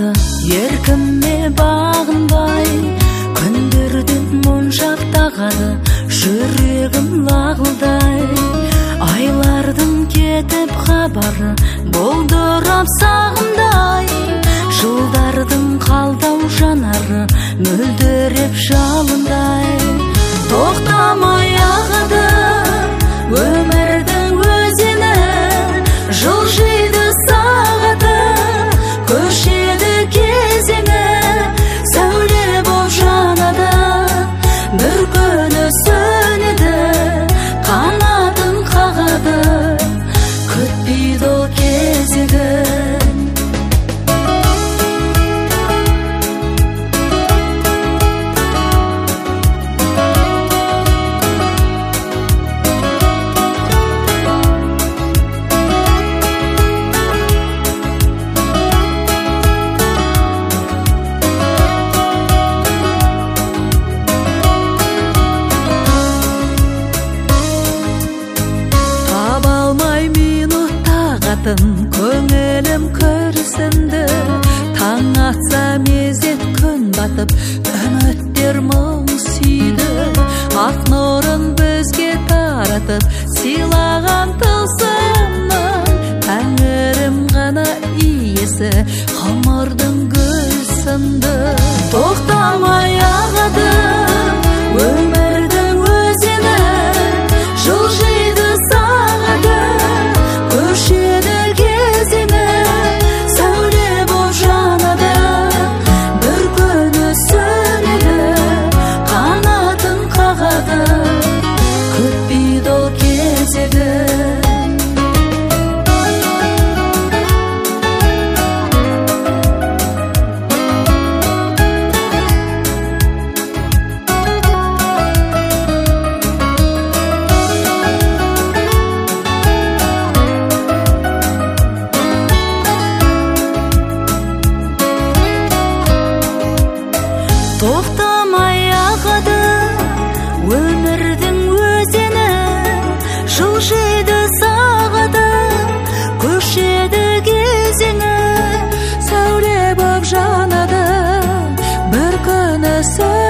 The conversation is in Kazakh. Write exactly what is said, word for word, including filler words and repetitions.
ағады, еркіме бағынбай. Күндердің моншақтағады, жүрегім лағылдай. Айлардың кетіп хабары, болдырап сағымдай. Жылдардың қалдау жанары, мөлдіреп жалындай. Тоқтамай ағады өмірдің өзені, жылжиды сағаты, көшеді кезеңі. Сәуле боп жанады, бір күні сөнеді, қанатын қағады, күтпейді ол кезегін. Көңілім күрсінді, таң атса мезет күн батып, үміттер мұң сүйді. Ақ нұрын бізге таратып, сыйлаған тылсымның, тәңірім ғана иесі, ғұмырдың гүл сынды. Тоқтамай ағады өмірдің өзені, жылжиды сағаты, көшеді кезеңі. Сәуле боп жанады, бір күні сөнеді, қанатын қағады, күтпейді ол кезегін. Тоқтамай ағады өмірдің өзені, жылжиды сағаты, көшеді кезеңі. Сәуле боп жанады, бір күні сөнеді,